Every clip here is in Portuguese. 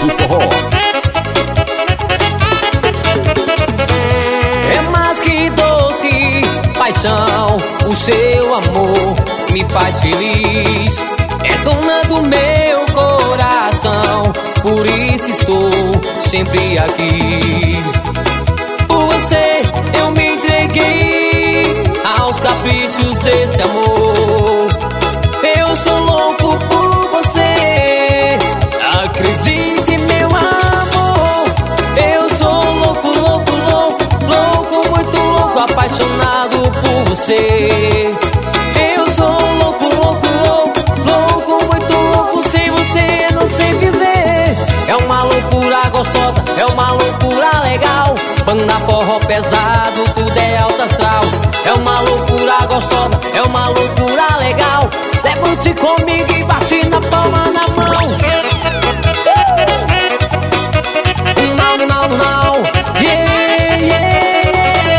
do forró. É mais que doce paixão, o seu amor me faz feliz. É dona do meu coração, por isso estou sempre aqui. Por você eu me entreguei aos caprichos desse amor. Eu sou louco por você, acredite meu amor. Eu sou louco, louco, louco, louco, muito louco, apaixonado por você. Eu sou louco, louco, louco, louco, muito louco, sem você não sei viver. É uma loucura gostosa, é uma loucura legal. Banda forró pesado, tudo é alto astral. É uma loucura gostosa, é uma loucura legal. Leva-te comigo e bate na palma na mão. Não, não, não, yeah, yeah.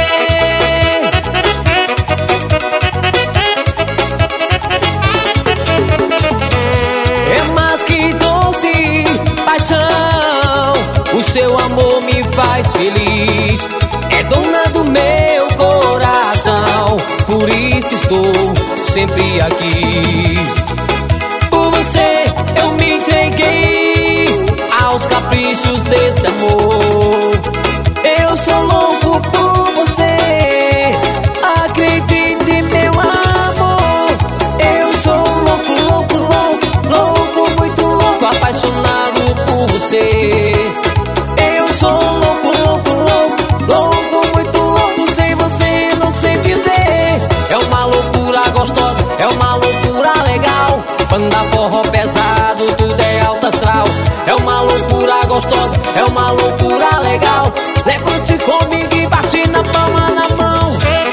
É mais que doce paixão, o seu amor me faz feliz. É dona do meu coração, por isso estou sempre aqui. Por você eu me entreguei aos caprichos desse amor. Eu sou louco por você, acredite meu amor. Eu sou louco, louco, louco, louco, muito louco, apaixonado por você. Eu sou louco, louco, louco, louco, muito louco, sem você não sei viver. É uma loucura gostosa, é uma loucura legal. Banda forró pesado, tudo é alto astral. É uma loucura gostosa, é uma loucura legal. Leva-te comigo e bate na palma na mão.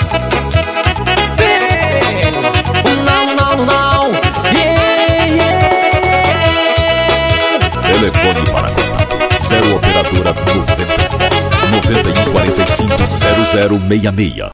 Não, não, não, yeah, yeah. Telefone para contato 0 operadora 90 91 45 0066.